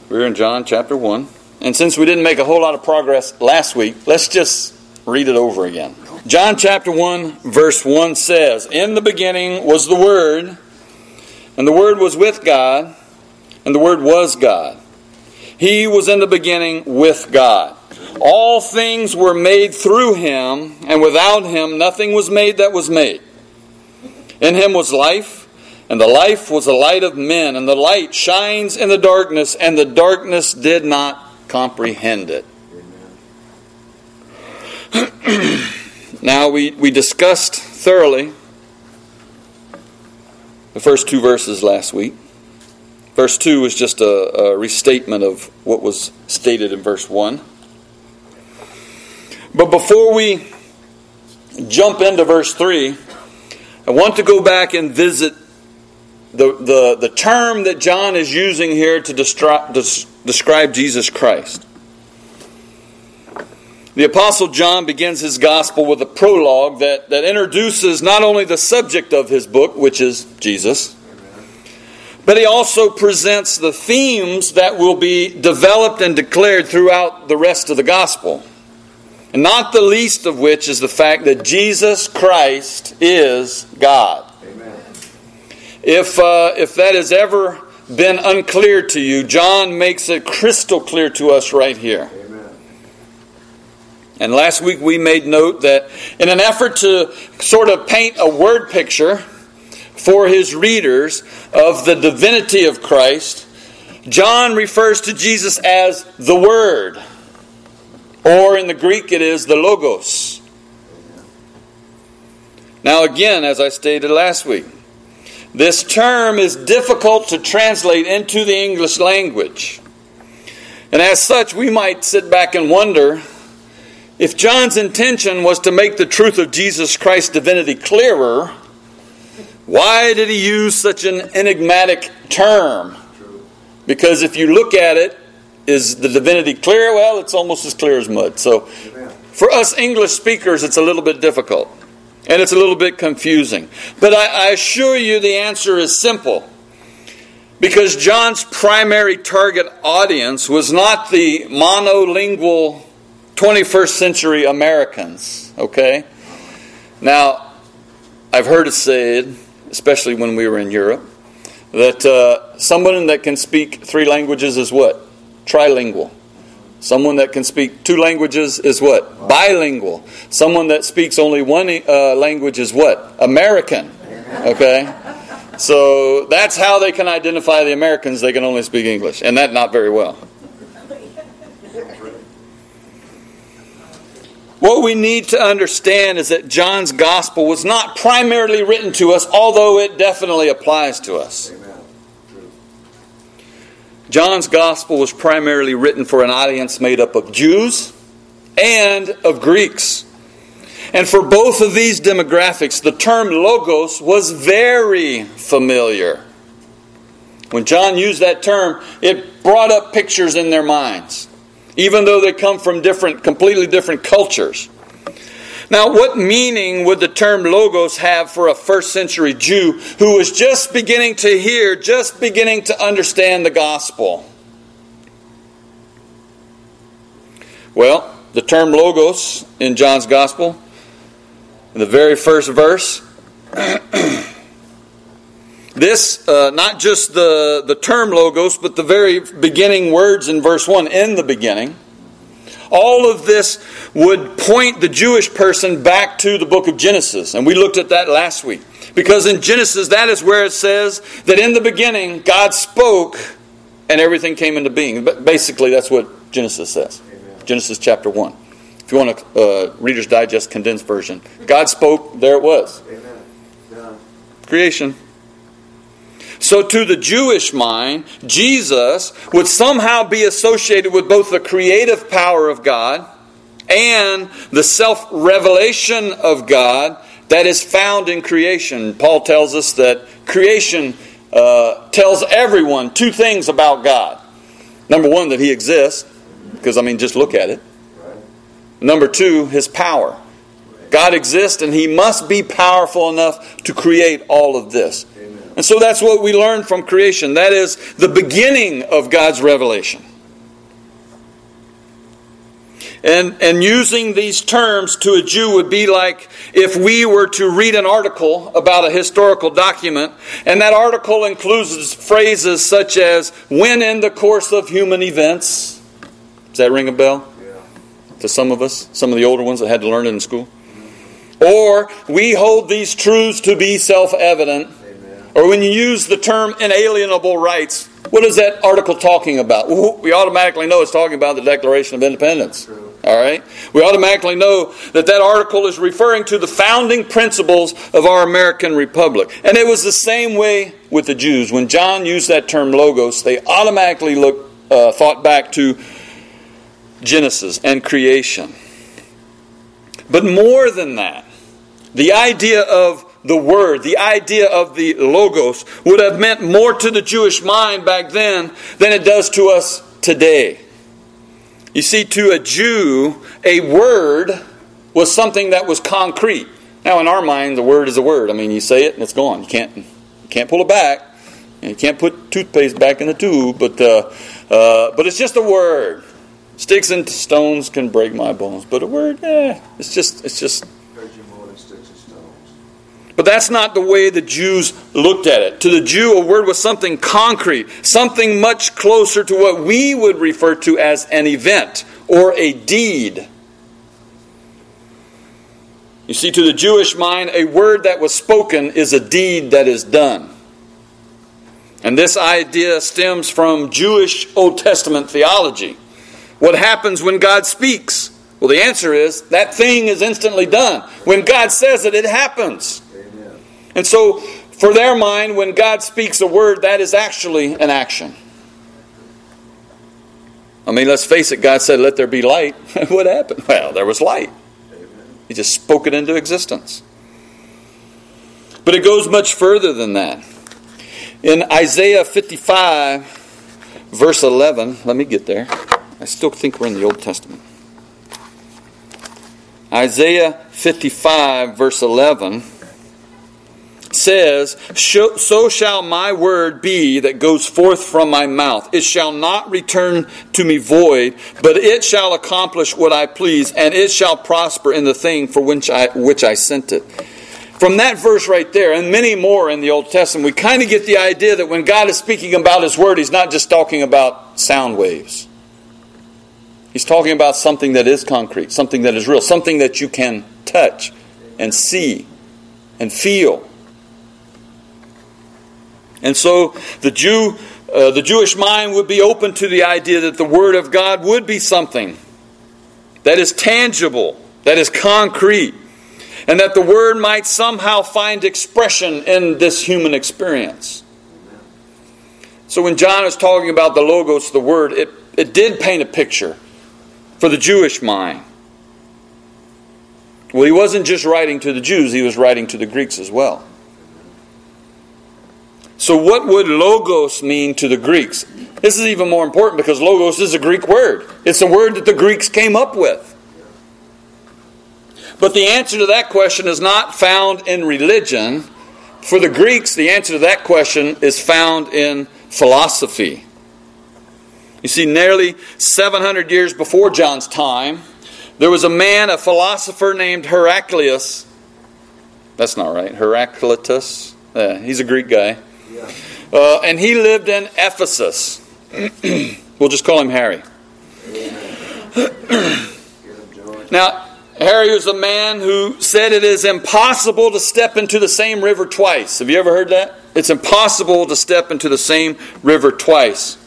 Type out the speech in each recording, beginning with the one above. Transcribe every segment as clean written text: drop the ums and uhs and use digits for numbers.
We're in John chapter 1. And since we didn't make a whole lot of progress last week, let's just read it over again. John chapter 1 verse 1 says, "In the beginning was the Word, and the Word was with God, and the Word was God. He was in the beginning with God. All things were made through Him, and without Him nothing was made that was made. In Him was life, and the life was the light of men, and the light shines in the darkness, and the darkness did not comprehend it." Now, we discussed thoroughly the first two verses last week. Verse 2 is just a restatement of what was stated in verse 1. But before we jump into verse 3, I want to go back and visit the term that John is using here to describe Jesus Christ. The Apostle John begins his gospel with a prologue that introduces not only the subject of his book, which is Jesus, but he also presents the themes that will be developed and declared throughout the rest of the gospel. And not the least of which is the fact that Jesus Christ is God. Amen. If that has ever been unclear to you, John makes it crystal clear to us right here. Amen. And last week we made note that in an effort to sort of paint a word picture for his readers of the divinity of Christ, John refers to Jesus as the Word. Or in the Greek it is the Logos. Now again, as I stated last week, this term is difficult to translate into the English language. And as such, we might sit back and wonder, if John's intention was to make the truth of Jesus Christ's divinity clearer, why did he use such an enigmatic term? Because if you look at it, is the divinity clear? Well, it's almost as clear as mud. So for us English speakers, it's a little bit difficult. And it's a little bit confusing. But I assure you the answer is simple. Because John's primary target audience was not the monolingual 21st century Americans. Okay? Now, I've heard it said, especially when we were in Europe, that someone that can speak 3 languages is what? Trilingual. Someone that can speak 2 languages is what? Bilingual. Someone that speaks only 1 language is what? American. Okay? So that's how they can identify the Americans. They can only speak English. And that not very well. What we need to understand is that John's gospel was not primarily written to us, although it definitely applies to us. John's gospel was primarily written for an audience made up of Jews and of Greeks. And for both of these demographics, the term logos was very familiar. When John used that term, it brought up pictures in their minds, even though they come from completely different cultures. Now, what meaning would the term logos have for a first century Jew who was just beginning to hear, just beginning to understand the gospel? Well, the term logos in John's gospel, in the very first verse, this, not just the term logos, but the very beginning words in verse 1, in the beginning, all of this would point the Jewish person back to the book of Genesis. And we looked at that last week. Because in Genesis, that is where it says that in the beginning, God spoke and everything came into being. But basically, that's what Genesis says. Amen. Genesis chapter 1. If you want a Reader's Digest condensed version. God spoke, there it was. Amen. Yeah. Creation. So to the Jewish mind, Jesus would somehow be associated with both the creative power of God and the self-revelation of God that is found in creation. Paul tells us that creation tells everyone 2 things about God. Number 1, that He exists, because just look at it. Number 2, His power. God exists and He must be powerful enough to create all of this. And so that's what we learn from creation. That is the beginning of God's revelation. And using these terms to a Jew would be like if we were to read an article about a historical document, and that article includes phrases such as, when in the course of human events. Does that ring a bell? Yeah. To some of us, some of the older ones that had to learn it in school. Or, we hold these truths to be self-evident. Amen. Or when you use the term inalienable rights, what is that article talking about? We automatically know it's talking about the Declaration of Independence. True. All right? We automatically know that that article is referring to the founding principles of our American Republic. And it was the same way with the Jews. When John used that term logos, they automatically thought back to Genesis and creation. But more than that, the idea of the Word, the idea of the Logos, would have meant more to the Jewish mind back then than it does to us today. You see, to a Jew, a word was something that was concrete. Now, in our mind, the word is a word. I mean, you say it and it's gone. You can't pull it back. And you can't put toothpaste back in the tube. But it's just a word. Sticks and stones can break my bones. But a word, it's just. But that's not the way the Jews looked at it. To the Jew, a word was something concrete, something much closer to what we would refer to as an event or a deed. You see, to the Jewish mind, a word that was spoken is a deed that is done. And this idea stems from Jewish Old Testament theology. What happens when God speaks? Well, the answer is that thing is instantly done. When God says it, it happens. And so, for their mind, when God speaks a word, that is actually an action. I mean, let's face it, God said, let there be light. What happened? Well, there was light. He just spoke it into existence. But it goes much further than that. In Isaiah 55, verse 11, let me get there. I still think we're in the Old Testament. Isaiah 55, verse 11 says, so shall my word be that goes forth from my mouth. It shall not return to me void, but it shall accomplish what I please, and it shall prosper in the thing for which I sent it. From that verse right there, and many more in the Old Testament, we kind of get the idea that when God is speaking about His word, He's not just talking about sound waves. He's talking about something that is concrete, something that is real, something that you can touch and see and feel. And so the Jewish mind would be open to the idea that the Word of God would be something that is tangible, that is concrete, and that the Word might somehow find expression in this human experience. So when John is talking about the Logos, the Word, it did paint a picture for the Jewish mind. Well, he wasn't just writing to the Jews, he was writing to the Greeks as well. So what would logos mean to the Greeks? This is even more important because logos is a Greek word. It's a word that the Greeks came up with. But the answer to that question is not found in religion. For the Greeks, the answer to that question is found in philosophy. You see, nearly 700 years before John's time, there was a man, a philosopher named Heraclius. That's not right. Heraclitus. He's a Greek guy. And he lived in Ephesus. We'll just call him Harry. Now, Harry was a man who said it is impossible to step into the same river twice. Have you ever heard that? It's impossible to step into the same river twice.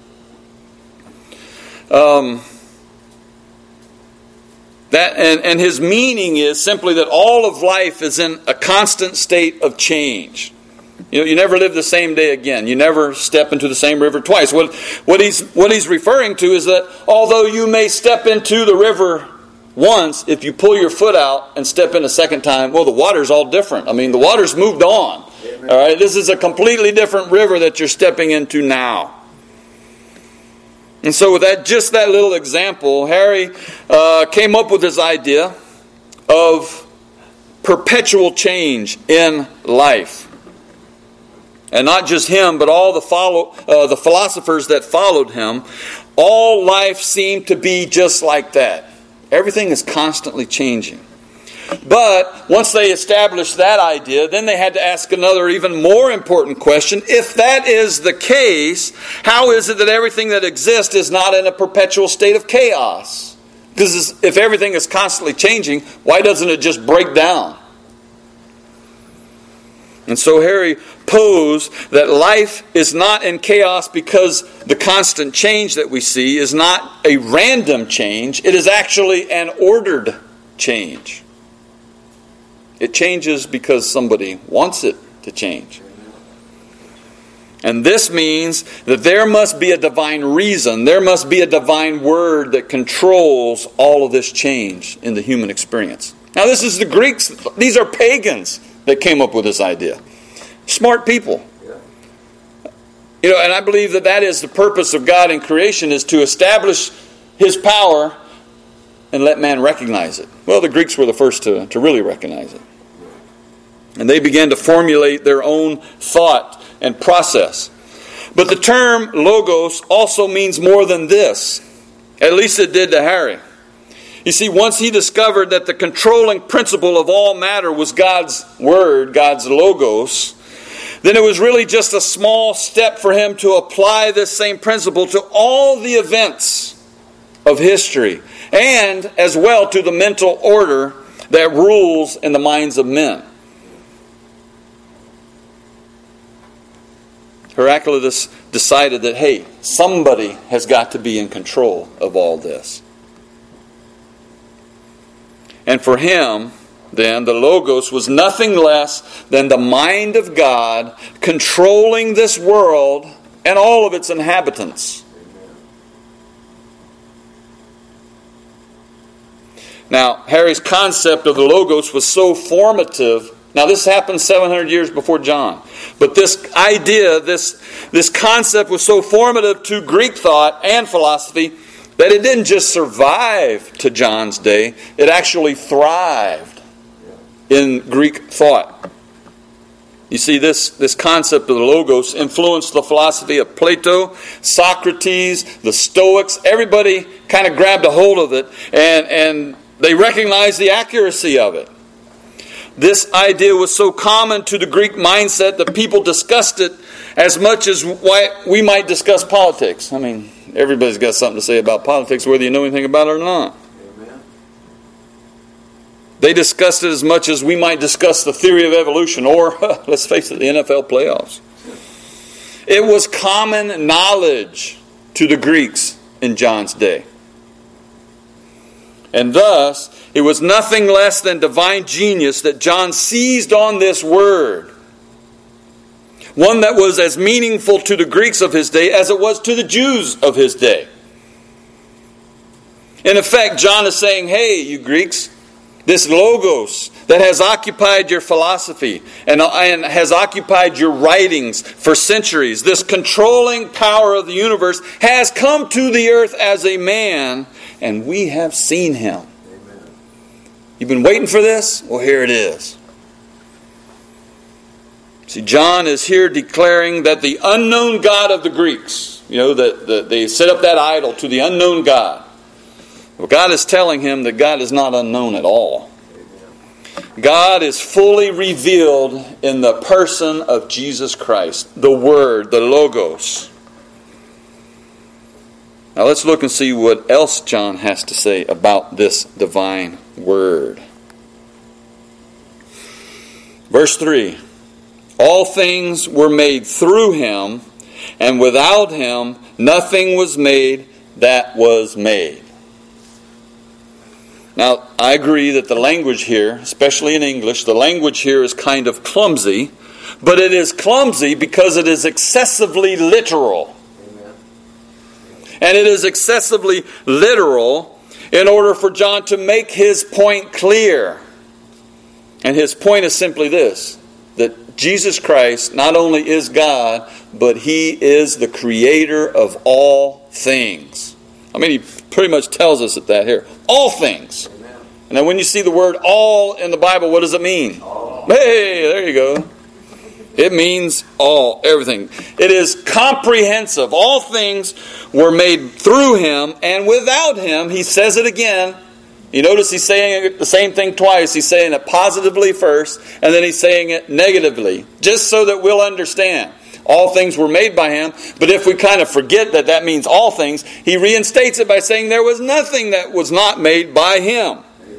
And his meaning is simply that all of life is in a constant state of change. You never live the same day again. You never step into the same river twice. What he's referring to is that although you may step into the river once, if you pull your foot out and step in a second time, well, the water's all different. I mean, the water's moved on. Amen. All right, this is a completely different river that you're stepping into now. And so with just that little example, Harry came up with this idea of perpetual change in life. and not just him, but all the philosophers that followed him, all life seemed to be just like that. Everything is constantly changing. But once they established that idea, then they had to ask another even more important question. If that is the case, how is it that everything that exists is not in a perpetual state of chaos? Because if everything is constantly changing, why doesn't it just break down? And so Harry posed that life is not in chaos because the constant change that we see is not a random change. It is actually an ordered change. It changes because somebody wants it to change. And this means that there must be a divine reason, there must be a divine word that controls all of this change in the human experience. Now this is the Greeks, these are pagans that came up with this idea. Smart people. You know, and I believe that that is the purpose of God in creation, is to establish His power and let man recognize it. Well, the Greeks were the first to really recognize it. And they began to formulate their own thought and process. But the term logos also means more than this. At least it did to Harry. You see, once he discovered that the controlling principle of all matter was God's Word, God's logos, then it was really just a small step for him to apply this same principle to all the events of history, and as well to the mental order that rules in the minds of men. Heraclitus decided that, hey, somebody has got to be in control of all this. And for him, then, the Logos was nothing less than the mind of God controlling this world and all of its inhabitants. Now, Harry's concept of the Logos was so formative. Now, this happened 700 years before John. But this idea, this concept was so formative to Greek thought and philosophy that it didn't just survive to John's day, it actually thrived in Greek thought. You see, this concept of the Logos influenced the philosophy of Plato, Socrates, the Stoics. Everybody kind of grabbed a hold of it, and they recognized the accuracy of it. This idea was so common to the Greek mindset that people discussed it as much as we might discuss politics. I mean, everybody's got something to say about politics, whether you know anything about it or not. Amen. They discussed it as much as we might discuss the theory of evolution, or, let's face it, the NFL playoffs. It was common knowledge to the Greeks in John's day. And thus, it was nothing less than divine genius that John seized on this word. One that was as meaningful to the Greeks of his day as it was to the Jews of his day. In effect, John is saying, hey, you Greeks, this Logos that has occupied your philosophy and has occupied your writings for centuries, this controlling power of the universe has come to the earth as a man, and we have seen him. Amen. You've been waiting for this? Well, here it is. See, John is here declaring that the unknown God of the Greeks, that they set up that idol to the unknown God. Well, God is telling him that God is not unknown at all. God is fully revealed in the person of Jesus Christ, the Word, the Logos. Now let's look and see what else John has to say about this divine Word. Verse 3. All things were made through him, and without him nothing was made that was made. Now, I agree that the language here, especially in English, the language here is kind of clumsy, but it is clumsy because it is excessively literal. Amen. And it is excessively literal in order for John to make his point clear. And his point is simply this, that Jesus Christ not only is God, but He is the creator of all things. I mean, He pretty much tells us that here. All things. Amen. And then when you see the word all in the Bible, what does it mean? All. Hey, there you go. It means all, everything. It is comprehensive. All things were made through Him, and without Him, He says it again. You notice He's saying the same thing twice. He's saying it positively first, and then He's saying it negatively, just so that we'll understand. All things were made by Him, but if we kind of forget that that means all things, He reinstates it by saying there was nothing that was not made by Him.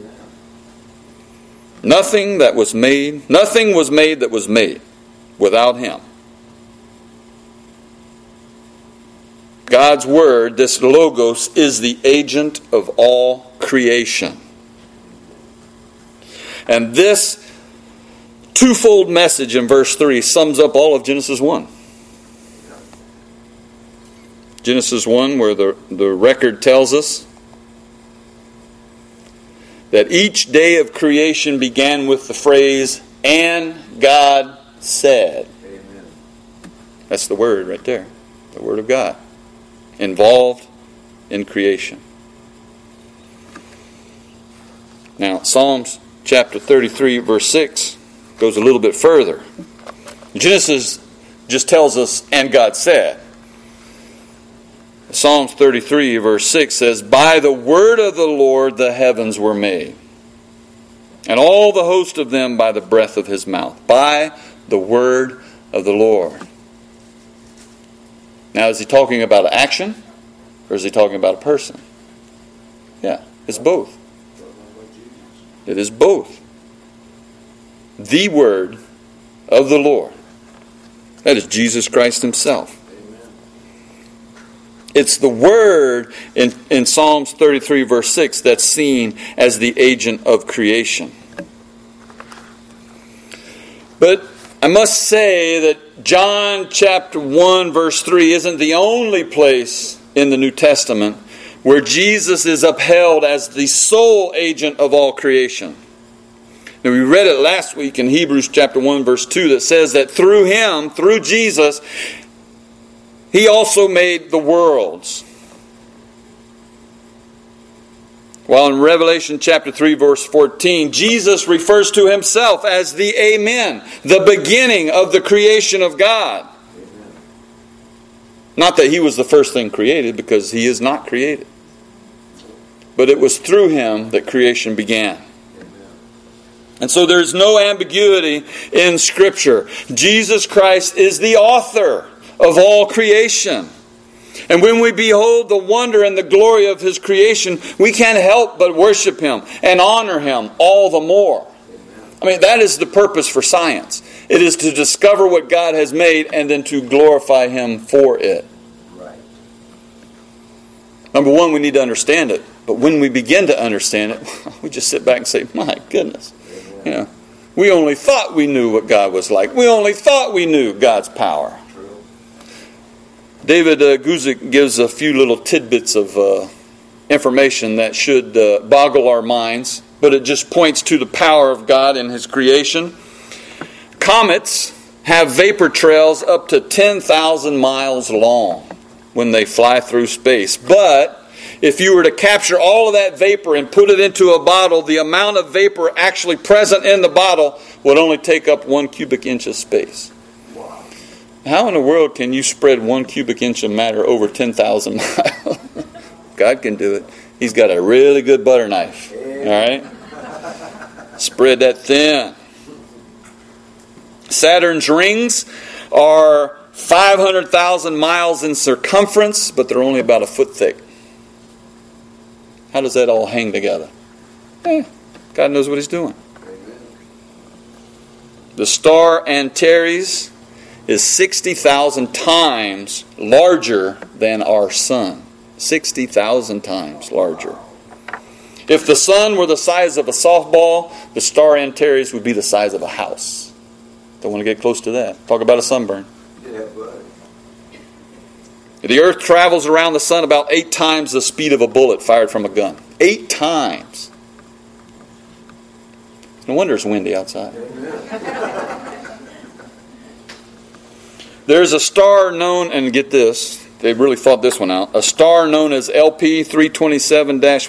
Nothing was made that was made without Him. God's Word, this Logos, is the agent of all creation. And this twofold message in verse 3 sums up all of Genesis 1. Genesis 1, where the record tells us that each day of creation began with the phrase, "And God said." Amen. That's the word right there. The Word of God. Involved in creation. Now, Psalms chapter 33, verse 6 goes a little bit further. Genesis just tells us, "And God said." Psalms 33, verse 6 says, "By the word of the Lord the heavens were made, and all the host of them by the breath of His mouth." By the word of the Lord. Now, is He talking about an action, or is He talking about a person? Yeah, it's both. It is both. The word of the Lord. That is Jesus Christ Himself. It's the Word in Psalms 33, verse 6, that's seen as the agent of creation. But I must say that John chapter 1, verse 3 isn't the only place in the New Testament where Jesus is upheld as the sole agent of all creation. Now, we read it last week in Hebrews chapter 1, verse 2, that says that through Him, through Jesus, He also made the worlds. While in Revelation chapter 3, verse 14, Jesus refers to Himself as the Amen, the beginning of the creation of God. Amen. Not that He was the first thing created, because He is not created. But it was through Him that creation began. And so there's no ambiguity in Scripture. Jesus Christ is the author of all creation. And when we behold the wonder and the glory of His creation, we can't help but worship Him and honor Him all the more. I mean, that is the purpose for science. It is to discover what God has made and then to glorify Him for it. Right. Number one, we need to understand it. But when we begin to understand it, we just sit back and say, my goodness. You know, we only thought we knew what God was like. We only thought we knew God's power. David Guzik gives a few little tidbits of information that should boggle our minds, but it just points to the power of God in His creation. Comets have vapor trails up to 10,000 miles long when they fly through space. But if you were to capture all of that vapor and put it into a bottle, the amount of vapor actually present in the bottle would only take up 1 cubic inch of space. How in the world can you spread 1 cubic inch of matter over 10,000 miles? God can do it. He's got a really good butter knife. All right? Spread that thin. Saturn's rings are 500,000 miles in circumference, but they're only about a foot thick. How does that all hang together? God knows what He's doing. The star Antares is 60,000 times larger than our sun. 60,000 times larger. If the sun were the size of a softball, the star Antares would be the size of a house. Don't want to get close to that. Talk about a sunburn. Yeah, buddy. The earth travels around the sun about 8 times the speed of a bullet fired from a gun. 8 times. No wonder it's windy outside. There's a star known, and get this, they really thought this one out, a star known as LP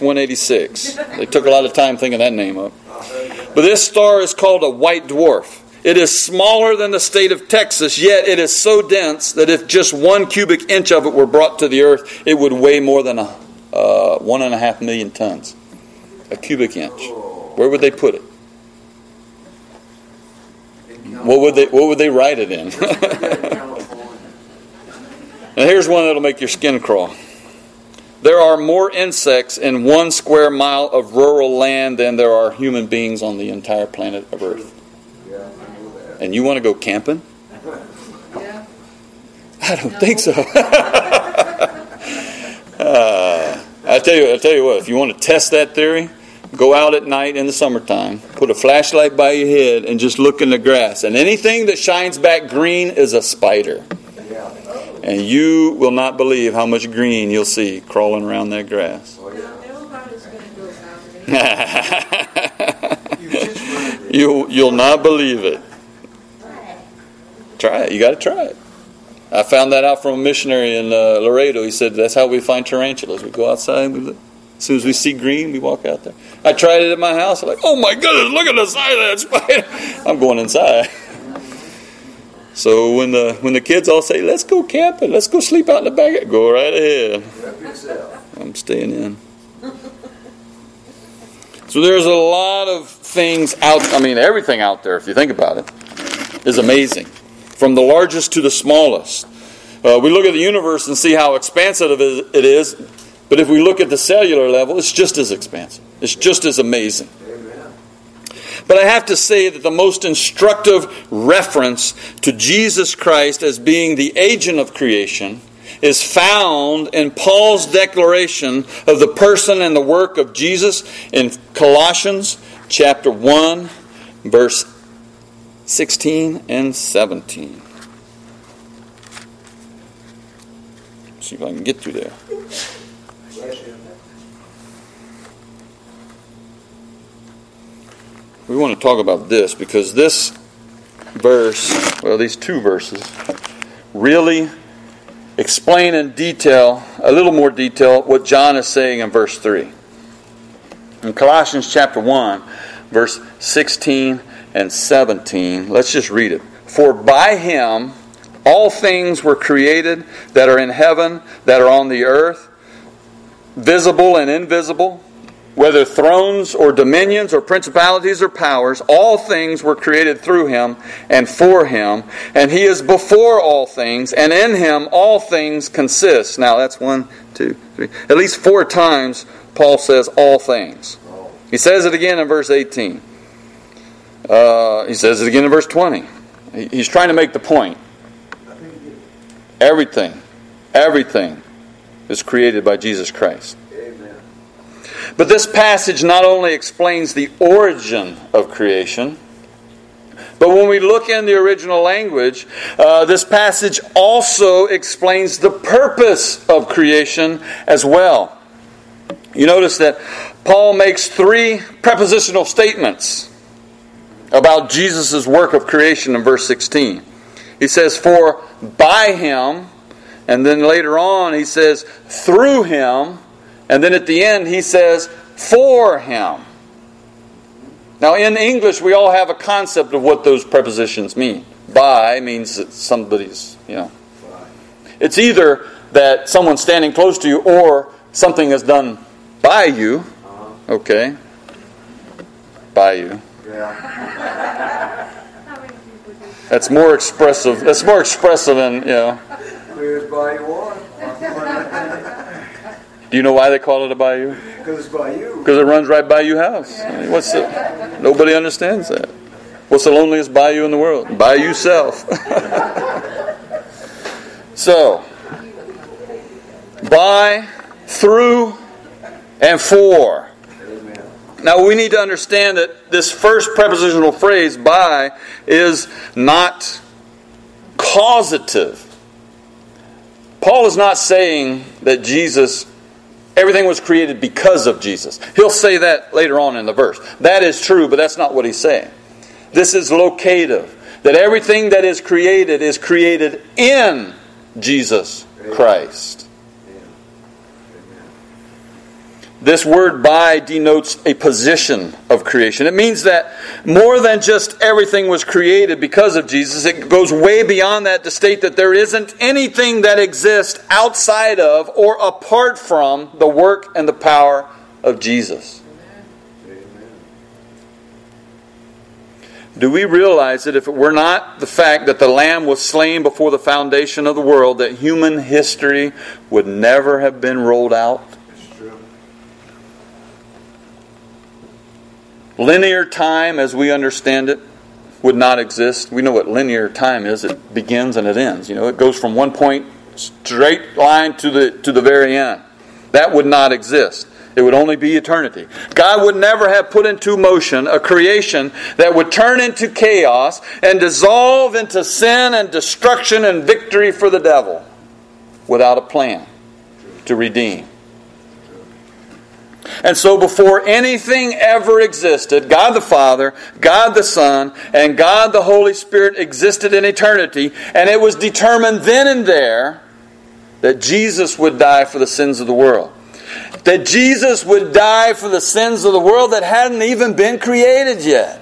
327-186. They took a lot of time thinking that name up. But this star is called a white dwarf. It is smaller than the state of Texas, yet it is so dense that if just 1 cubic inch of it were brought to the earth, it would weigh more than 1.5 million tons. A cubic inch. Where would they put it? What would they write it in? And here's one that'll make your skin crawl. There are more insects in 1 square mile of rural land than there are human beings on the entire planet of Earth. And you want to go camping? I don't think so. I tell you what, if you want to test that theory, go out at night in the summertime, put a flashlight by your head, and just look in the grass. And anything that shines back green is a spider. And you will not believe how much green you'll see crawling around that grass. You'll not believe it. Try it. You got to try it. I found that out from a missionary in Laredo. He said that's how we find tarantulas. We go outside and we look. As soon as we see green, we walk out there. I tried it at my house. I'm like, oh my goodness, look at the size of that spider. I'm going inside. So when the kids all say, let's go camping, let's go sleep out in the back, go right ahead. I'm staying in. So there's a lot of things everything out there, if you think about it, is amazing. From the largest to the smallest. We look at the universe and see how expansive it is, but if we look at the cellular level, it's just as expansive. It's just as amazing. But I have to say that the most instructive reference to Jesus Christ as being the agent of creation is found in Paul's declaration of the person and the work of Jesus in Colossians chapter 1, verse 16 and 17. See if I can get through there. We want to talk about this because this verse, these two verses, really explain in detail, a little more detail, what John is saying in verse 3. In Colossians chapter 1, verse 16 and 17, let's just read it. For by Him all things were created that are in heaven, that are on the earth, visible and invisible, whether thrones or dominions or principalities or powers, all things were created through Him and for Him. And He is before all things, and in Him all things consist. Now that's 1, 2, 3. At least 4 times Paul says all things. He says it again in verse 18. He says it again in verse 20. He's trying to make the point. Everything is created by Jesus Christ. But this passage not only explains the origin of creation, but when we look in the original language, this passage also explains the purpose of creation as well. You notice that Paul makes 3 prepositional statements about Jesus' work of creation in verse 16. He says, for by Him, and then later on he says, through Him, and then at the end he says, for Him. Now in English we all have a concept of what those prepositions mean. By means that somebody's, It's either that someone's standing close to you or something is done by you. Okay. By you. That's more expressive. That's more expressive than, Clear bayou. Do you know why they call it a bayou? Because it's bayou. Because it runs right by your house. Nobody understands that. What's the loneliest bayou in the world? Bayou self. So, by, through, and for. Now we need to understand that this first prepositional phrase, by, is not causative. Paul is not saying that everything was created because of Jesus. He'll say that later on in the verse. That is true, but that's not what he's saying. This is locative. That everything that is created in Jesus Christ. This word by denotes a position of creation. It means that more than just everything was created because of Jesus. It goes way beyond that to state that there isn't anything that exists outside of or apart from the work and the power of Jesus. Do we realize that if it were not the fact that the Lamb was slain before the foundation of the world, that human history would never have been rolled out? Linear time, as we understand it, would not exist. We know what linear time is. It begins and it ends. It goes from one point, straight line to the very end. That would not exist. It would only be eternity. God would never have put into motion a creation that would turn into chaos and dissolve into sin and destruction and victory for the devil without a plan to redeem. And so before anything ever existed, God the Father, God the Son, and God the Holy Spirit existed in eternity, and it was determined then and there that Jesus would die for the sins of the world. That Jesus would die for the sins of the world that hadn't even been created yet.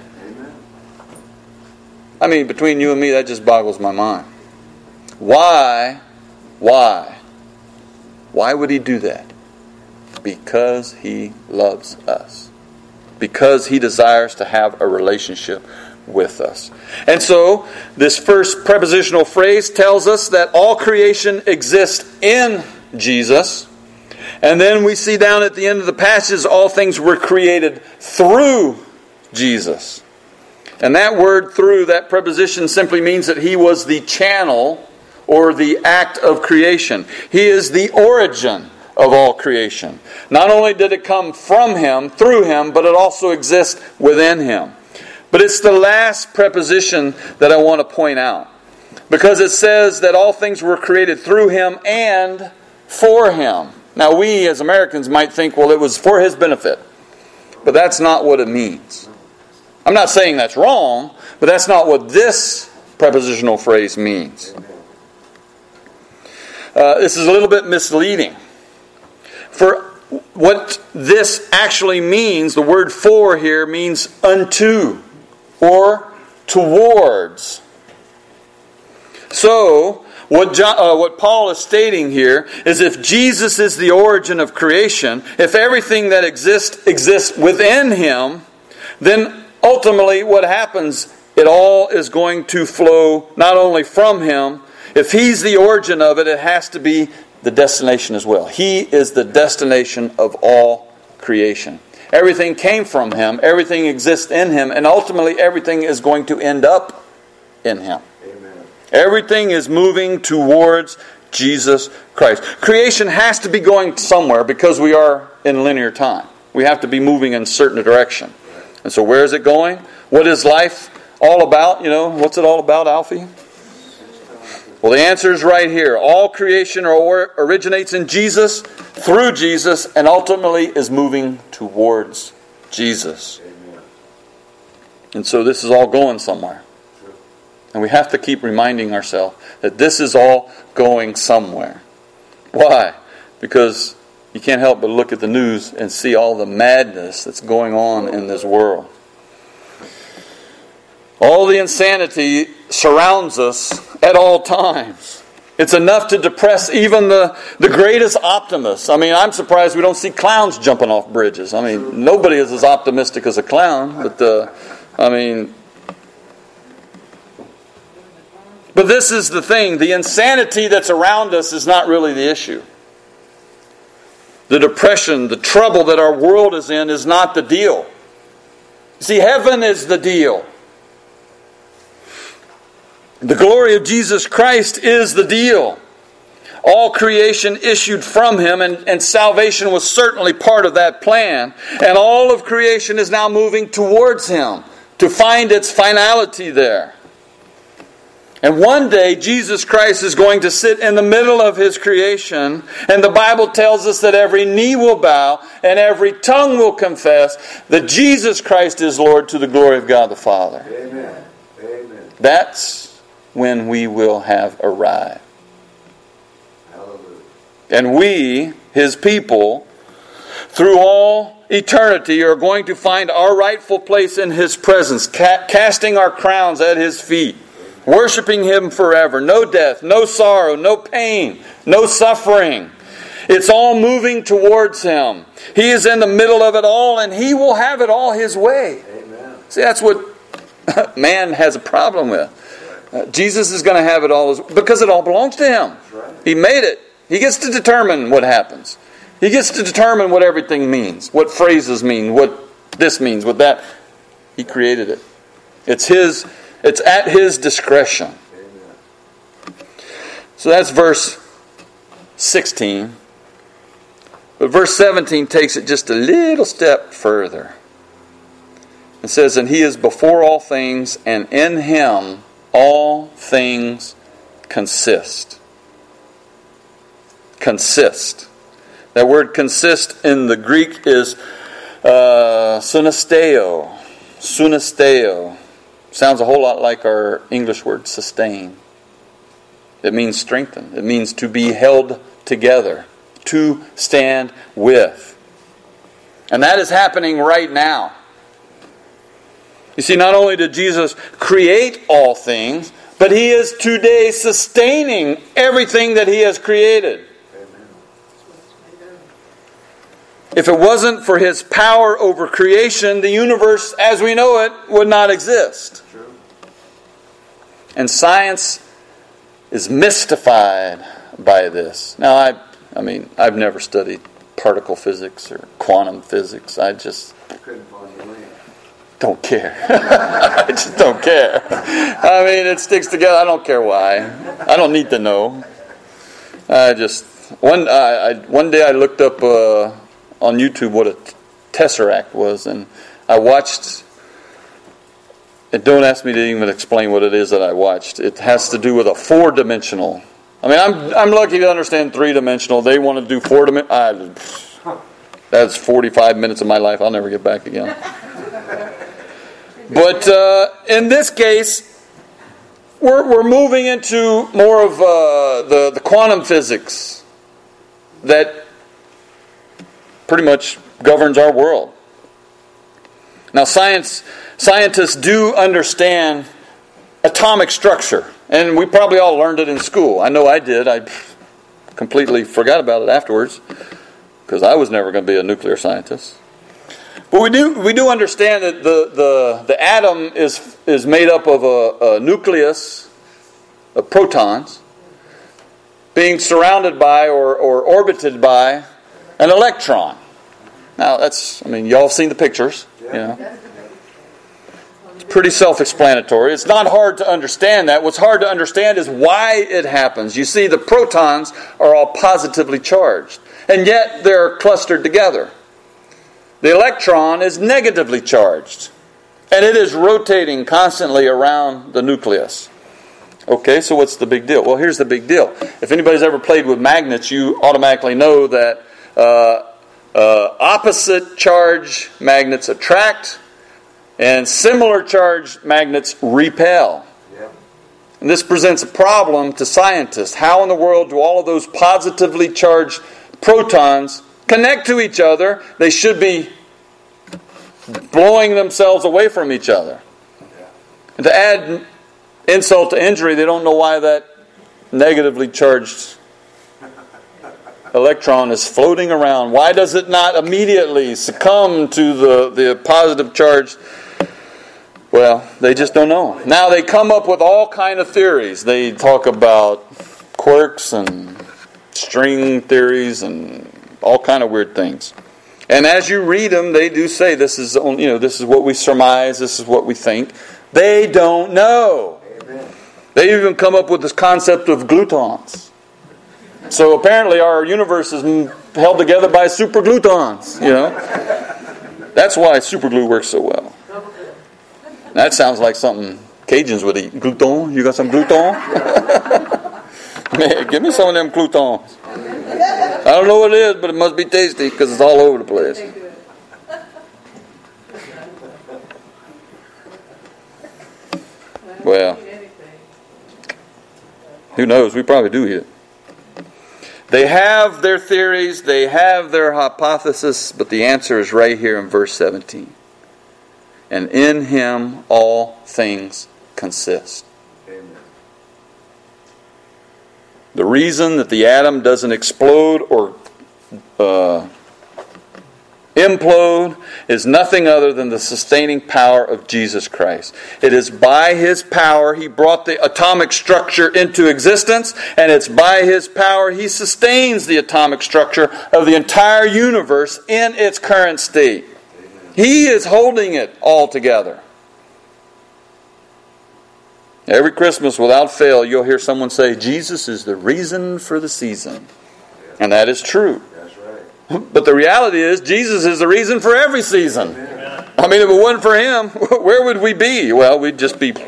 I mean, between you and me, that just boggles my mind. Why? Why would He do that? Because He loves us. Because He desires to have a relationship with us. And so, this first prepositional phrase tells us that all creation exists in Jesus. And then we see down at the end of the passage, all things were created through Jesus. And that word through, that preposition simply means that He was the channel or the act of creation. He is the origin of all creation. Not only did it come from Him, through Him, but it also exists within Him. But it's the last preposition that I want to point out. Because it says that all things were created through Him and for Him. Now we as Americans might think, well, it was for His benefit. But that's not what it means. I'm not saying that's wrong, but that's not what this prepositional phrase means. This is a little bit misleading. For what this actually means, the word for here means unto or towards. So, what Paul is stating here is if Jesus is the origin of creation, if everything that exists within Him, then ultimately what happens, it all is going to flow not only from Him. If He's the origin of it, it has to be the destination as well. He is the destination of all creation. Everything came from Him, everything exists in Him, and ultimately everything is going to end up in Him. Amen. Everything is moving towards Jesus Christ. Creation has to be going somewhere because we are in linear time. We have to be moving in a certain direction. And so where is it going? What is life all about? What's it all about, Alfie? Well, the answer is right here. All creation originates in Jesus, through Jesus, and ultimately is moving towards Jesus. Amen. And so this is all going somewhere. And we have to keep reminding ourselves that this is all going somewhere. Why? Because you can't help but look at the news and see all the madness that's going on in this world. All the insanity surrounds us at all times. It's enough to depress even the greatest optimists. I mean, I'm surprised we don't see clowns jumping off bridges. I mean, nobody is as optimistic as a clown. But this is the thing. The insanity that's around us is not really the issue. The depression, the trouble that our world is in is not the deal. See, heaven is the deal. The glory of Jesus Christ is the deal. All creation issued from Him, and salvation was certainly part of that plan. And all of creation is now moving towards Him to find its finality there. And one day, Jesus Christ is going to sit in the middle of His creation, and the Bible tells us that every knee will bow and every tongue will confess that Jesus Christ is Lord to the glory of God the Father. Amen. Amen. That's when we will have arrived. Hallelujah. And we, His people, through all eternity are going to find our rightful place in His presence, casting our crowns at His feet, worshiping Him forever. No death, no sorrow, no pain, no suffering. It's all moving towards Him. He is in the middle of it all, and He will have it all His way. Amen. See, that's what man has a problem with. Jesus is going to have it all because it all belongs to Him. Right. He made it. He gets to determine what happens. He gets to determine what everything means, what phrases mean, what this means, what that. He created it. It's at His discretion. Amen. So that's verse 16. But verse 17 takes it just a little step further. It says, and He is before all things, and in Him all things consist. Consist. That word consist in the Greek is sunesteo. Sunesteo. Sounds a whole lot like our English word sustain. It means strengthen. It means to be held together. To stand with. And that is happening right now. You see, not only did Jesus create all things, but He is today sustaining everything that He has created. If it wasn't for His power over creation, the universe as we know it would not exist. True. And science is mystified by this. Now, I've never studied particle physics or quantum physics. I just Couldn't find your link. don't care. I just don't care. I mean, it sticks together. I don't care why. I don't need to know. One day I looked up on YouTube what a tesseract was, and I watched. And don't ask me to even explain what it is that I watched. It has to do with a 4-dimensional. I mean, I'm lucky to understand 3-dimensional. They want to do 4-dimensional. That's 45 minutes of my life I'll never get back again. But in this case, we're moving into more of the quantum physics that pretty much governs our world. Now, scientists do understand atomic structure. And we probably all learned it in school. I know I did. I completely forgot about it afterwards because I was never going to be a nuclear scientist. But we do understand that the atom is made up of a nucleus of protons being surrounded by or orbited by an electron. Now y'all have seen the pictures, you know. Pretty self-explanatory. It's not hard to understand that. What's hard to understand is why it happens. You see, the protons are all positively charged, and yet they're clustered together. The electron is negatively charged, and it is rotating constantly around the nucleus. Okay, so what's the big deal? Well, here's the big deal. If anybody's ever played with magnets, you automatically know that opposite charge magnets attract, and similar charged magnets repel. Yep. And this presents a problem to scientists. How in the world do all of those positively charged protons connect to each other? They should be blowing themselves away from each other. And to add insult to injury, they don't know why that negatively charged electron is floating around. Why does it not immediately succumb to the positive charge? Well, they just don't know. Now they come up with all kind of theories. They talk about quirks and string theories and all kind of weird things. And as you read them, they do say this is what we surmise, this is what we think. They don't know. Amen. They even come up with this concept of glutons. So apparently our universe is held together by superglutons, you know. That's why superglue works so well. That sounds like something Cajuns would eat. Glouton? You got some glouton? Man, give me some of them gloutons. I don't know what it is, but it must be tasty because it's all over the place. Well, who knows? We probably do eat it. They have their theories, they have their hypothesis, but the answer is right here in verse 17. And in Him all things consist. Amen. The reason that the atom doesn't explode or implode is nothing other than the sustaining power of Jesus Christ. It is by His power He brought the atomic structure into existence, and it's by His power He sustains the atomic structure of the entire universe in its current state. Amen. He is holding it all together. Every Christmas, without fail, you'll hear someone say, Jesus is the reason for the season. And that is true. That's right. But the reality is, Jesus is the reason for every season. Amen. I mean, if it wasn't for Him, where would we be? Well, we'd just be...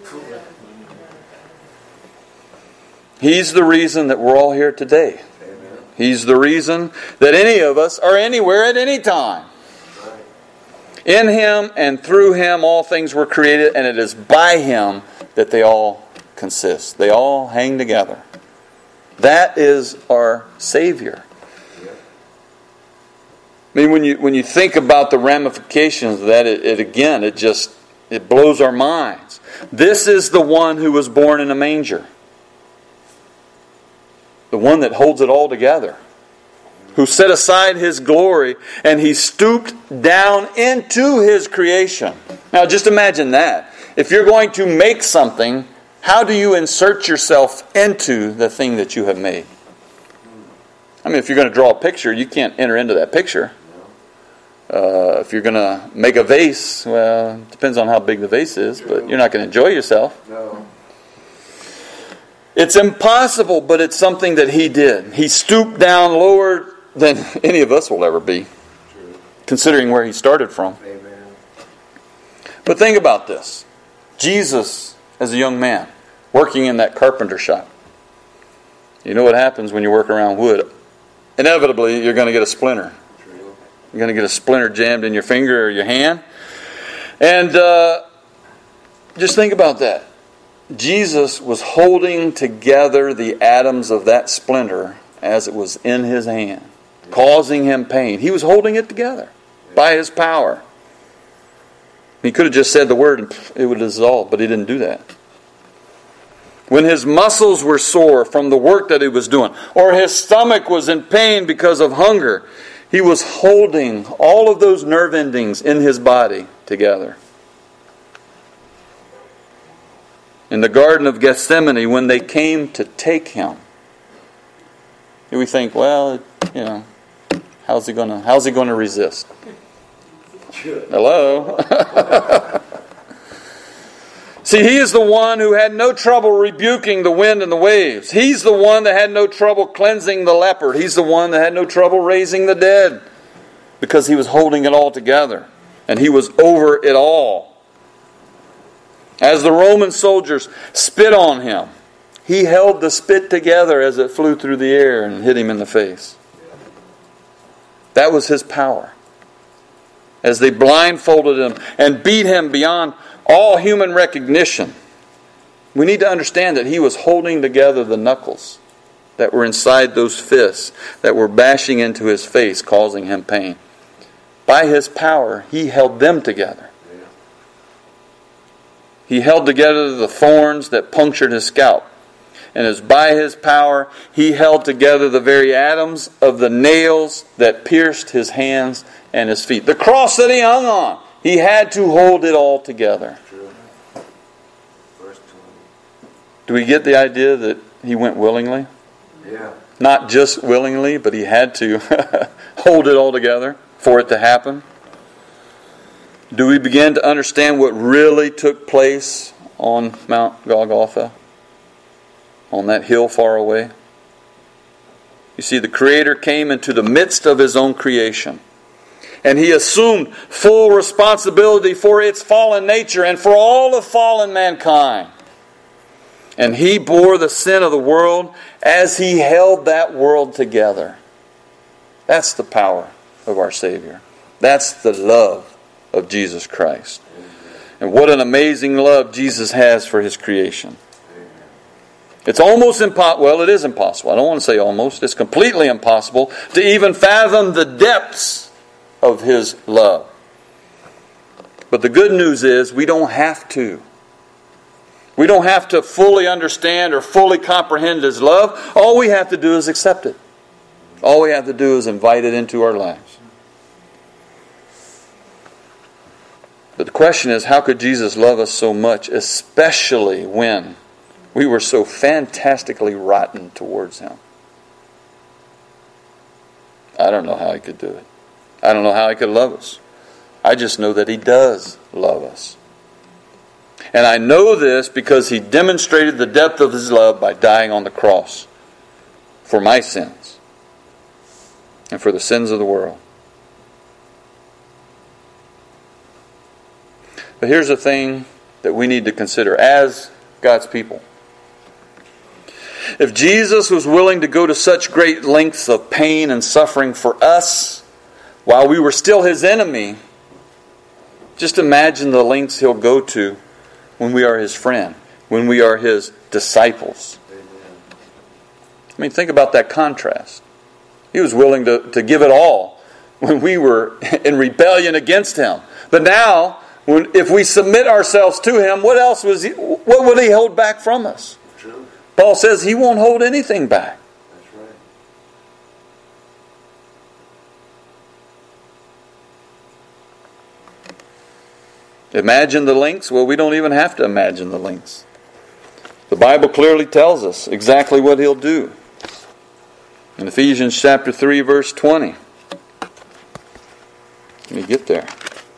He's the reason that we're all here today. Amen. He's the reason that any of us are anywhere at any time. Right. In Him and through Him all things were created, and it is by Him that they all consist. They all hang together. That is our Savior. I mean, when you think about the ramifications of that, it blows our minds. This is the one who was born in a manger. The one that holds it all together. Who set aside His glory and He stooped down into His creation. Now just imagine that. If you're going to make something, how do you insert yourself into the thing that you have made? I mean, if you're going to draw a picture, you can't enter into that picture. If you're going to make a vase, well, it depends on how big the vase is, but you're not going to enjoy yourself. No. It's impossible, but it's something that He did. He stooped down lower than any of us will ever be, True. considering where He started from. Amen. But think about this. Jesus, as a young man, working in that carpenter shop. You know what happens when you work around wood? Inevitably, you're going to get a splinter. True. You're going to get a splinter jammed in your finger or your hand. And just think about that. Jesus was holding together the atoms of that splinter as it was in His hand, causing Him pain. He was holding it together by His power. He could have just said the word and it would dissolve, but He didn't do that. When His muscles were sore from the work that He was doing, or His stomach was in pain because of hunger, He was holding all of those nerve endings in His body together. In the Garden of Gethsemane, when they came to take Him, we think, well, how's he going to resist? Hello? See, He is the one who had no trouble rebuking the wind and the waves. He's the one that had no trouble cleansing the leper. He's the one that had no trouble raising the dead. Because He was holding it all together. And He was over it all. As the Roman soldiers spit on Him, He held the spit together as it flew through the air and hit Him in the face. That was His power. As they blindfolded Him and beat Him beyond all human recognition, we need to understand that He was holding together the knuckles that were inside those fists that were bashing into His face, causing Him pain. By His power, He held them together. He held together the thorns that punctured His scalp. And as by His power, He held together the very atoms of the nails that pierced His hands and His feet. The cross that He hung on, He had to hold it all together. True. Verse 20. Do we get the idea that He went willingly? Yeah. Not just willingly, but He had to hold it all together for it to happen. Do we begin to understand what really took place on Mount Golgotha? On that hill far away? You see, the Creator came into the midst of His own creation. And He assumed full responsibility for its fallen nature and for all of fallen mankind. And He bore the sin of the world as He held that world together. That's the power of our Savior. That's the love of Jesus Christ. And what an amazing love Jesus has for His creation. It's almost impossible. Well, it is impossible. I don't want to say almost. It's completely impossible to even fathom the depths of His love. But the good news is we don't have to. We don't have to fully understand or fully comprehend His love. All we have to do is accept it. All we have to do is invite it into our lives. But the question is, how could Jesus love us so much, especially when we were so fantastically rotten towards Him? I don't know how He could do it. I don't know how He could love us. I just know that He does love us. And I know this because He demonstrated the depth of His love by dying on the cross for my sins and for the sins of the world. But here's the thing that we need to consider as God's people. If Jesus was willing to go to such great lengths of pain and suffering for us while we were still His enemy, just imagine the lengths He'll go to when we are His friend, when we are His disciples. I mean, think about that contrast. He was willing to give it all when we were in rebellion against Him. But now, if we submit ourselves to Him, what would He hold back from us? True. Paul says He won't hold anything back. That's right. Imagine the lengths? Well, we don't even have to imagine the lengths. The Bible clearly tells us exactly what He'll do. In Ephesians chapter 3, verse 20. Let me get there.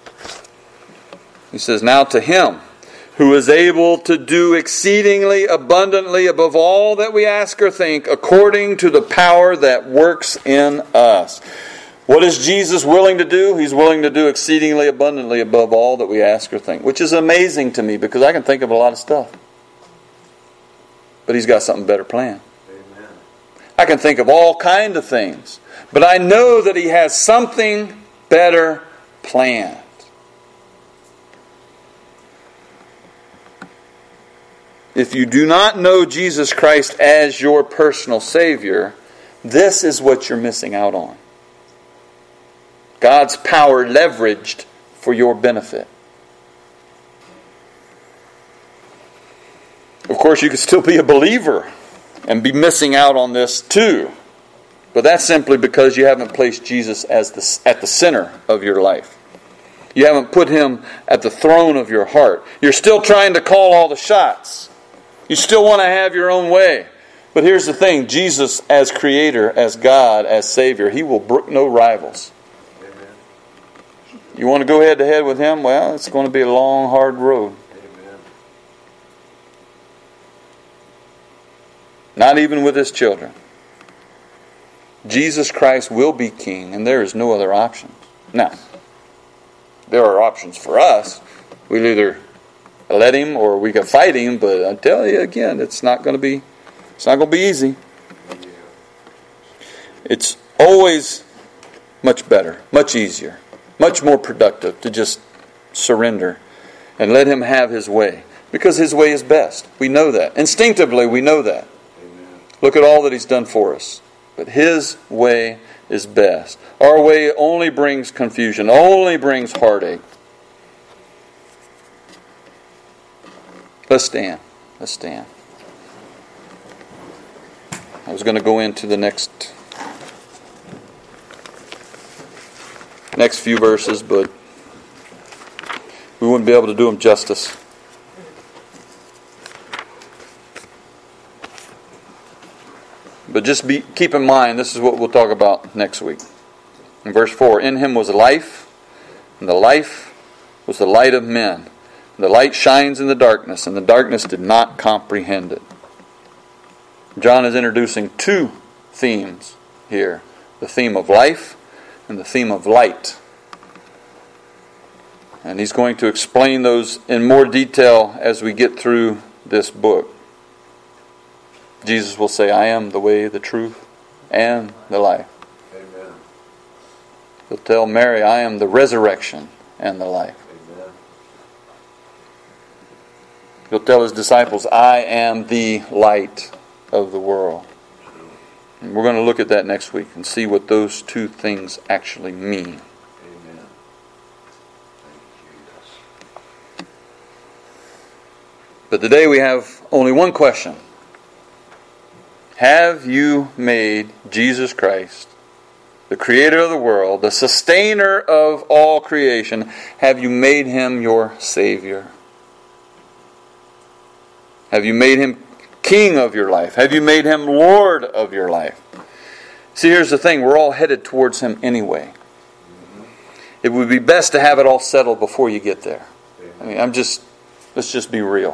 He says, "Now to Him who is able to do exceedingly abundantly above all that we ask or think, according to the power that works in us." What is Jesus willing to do? He's willing to do exceedingly abundantly above all that we ask or think. Which is amazing to me because I can think of a lot of stuff. But He's got something better planned. Amen. I can think of all kinds of things. But I know that He has something better planned. If you do not know Jesus Christ as your personal Savior, this is what you're missing out on. God's power leveraged for your benefit. Of course, you could still be a believer and be missing out on this too. But that's simply because you haven't placed Jesus at the center of your life. You haven't put Him at the throne of your heart. You're still trying to call all the shots. You still want to have your own way. But here's the thing. Jesus as Creator, as God, as Savior, He will brook no rivals. Amen. You want to go head to head with Him? Well, it's going to be a long, hard road. Amen. Not even with His children. Jesus Christ will be King, and there is no other option. Now, there are options for us. We'll either let Him or we can fight Him, but I tell you again, it's not going to be easy. It's always much better, much easier, much more productive to just surrender and let Him have His way. Because His way is best. We know that. Instinctively, we know that. Amen. Look at all that He's done for us. But His way is best. Our way only brings confusion, only brings heartache. Let's stand. Let's stand. I was going to go into the next few verses, but we wouldn't be able to do them justice. But just keep in mind, this is what we'll talk about next week. In verse 4, "In Him was life, and the life was the light of men. The light shines in the darkness, and the darkness did not comprehend it." John is introducing two themes here. The theme of life and the theme of light. And he's going to explain those in more detail as we get through this book. Jesus will say, "I am the way, the truth, and the life." Amen. He'll tell Mary, "I am the resurrection and the life." Amen. He'll tell his disciples, I am the light of the world. And we're going to look at that next week and see what those two things actually mean. Amen. Thank you, Jesus. But today we have only one question. Have you made Jesus Christ, the creator of the world, the sustainer of all creation, have you made him your Savior? Have you made him King of your life? Have you made him Lord of your life? See, here's the thing. We're all headed towards him anyway. It would be best to have it all settled before you get there. I mean, let's just be real.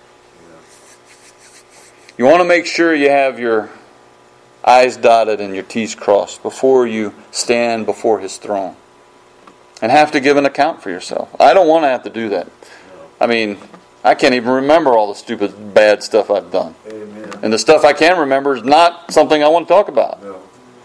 You want to make sure you have your I's dotted and your T's crossed before you stand before his throne and have to give an account for yourself. I don't want to have to do that. I mean, I can't even remember all the stupid, bad stuff I've done. Amen. And the stuff I can remember is not something I want to talk about. No.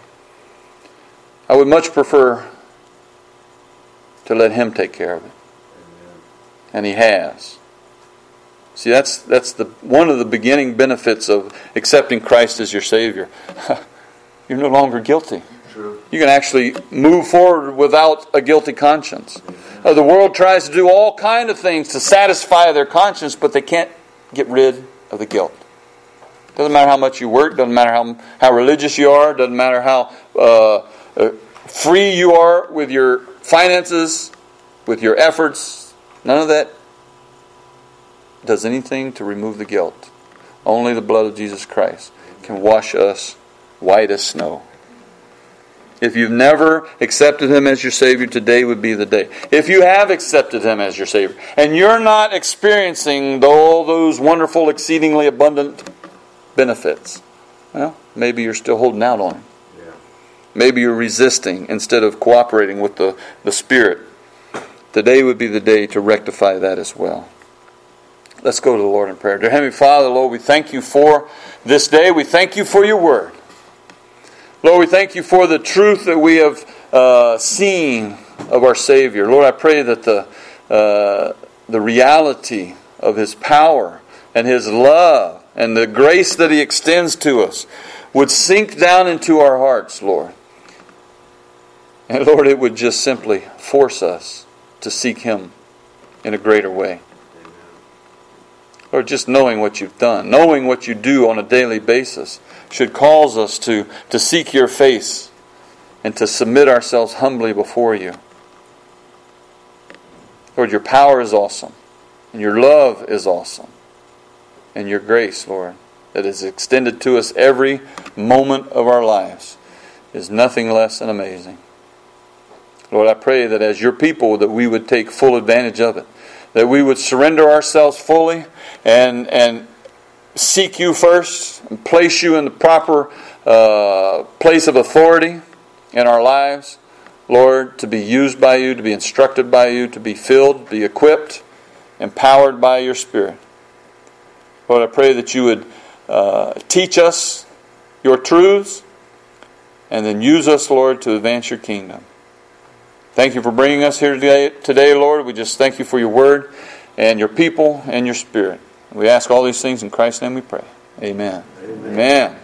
I would much prefer to let him take care of it. Amen. And he has. See, that's one of the beginning benefits of accepting Christ as your Savior. You're no longer guilty. True. You can actually move forward without a guilty conscience. The world tries to do all kinds of things to satisfy their conscience, but they can't get rid of the guilt. Doesn't matter how much you work, doesn't matter how religious you are, doesn't matter how free you are with your finances, with your efforts. None of that does anything to remove the guilt. Only the blood of Jesus Christ can wash us white as snow. If you've never accepted him as your Savior, today would be the day. If you have accepted him as your Savior, and you're not experiencing all those wonderful, exceedingly abundant benefits, well, maybe you're still holding out on him. Yeah. Maybe you're resisting instead of cooperating with the Spirit. Today would be the day to rectify that as well. Let's go to the Lord in prayer. Dear Heavenly Father, Lord, we thank you for this day. We thank you for your word. Lord, we thank you for the truth that we have seen of our Savior. Lord, I pray that the reality of his power and his love and the grace that he extends to us would sink down into our hearts, Lord. And Lord, it would just simply force us to seek him in a greater way. Lord, just knowing what you've done, knowing what you do on a daily basis, should cause us to seek your face and to submit ourselves humbly before you. Lord, your power is awesome, and your love is awesome, and your grace, Lord, that is extended to us every moment of our lives is nothing less than amazing. Lord, I pray that as your people that we would take full advantage of it, that we would surrender ourselves fully and seek you first and place you in the proper place of authority in our lives, Lord, to be used by you, to be instructed by you, to be filled, be equipped, empowered by your Spirit. Lord, I pray that you would teach us your truths and then use us, Lord, to advance your kingdom. Thank you for bringing us here today, Lord. We just thank you for your word and your people and your Spirit. We ask all these things in Christ's name we pray. Amen. Amen. Amen.